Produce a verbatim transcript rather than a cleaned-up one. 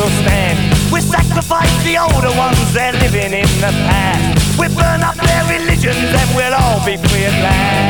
will stand. We sacrifice the older ones, they're living in the past. We burn up their religions and we'll all be free at last.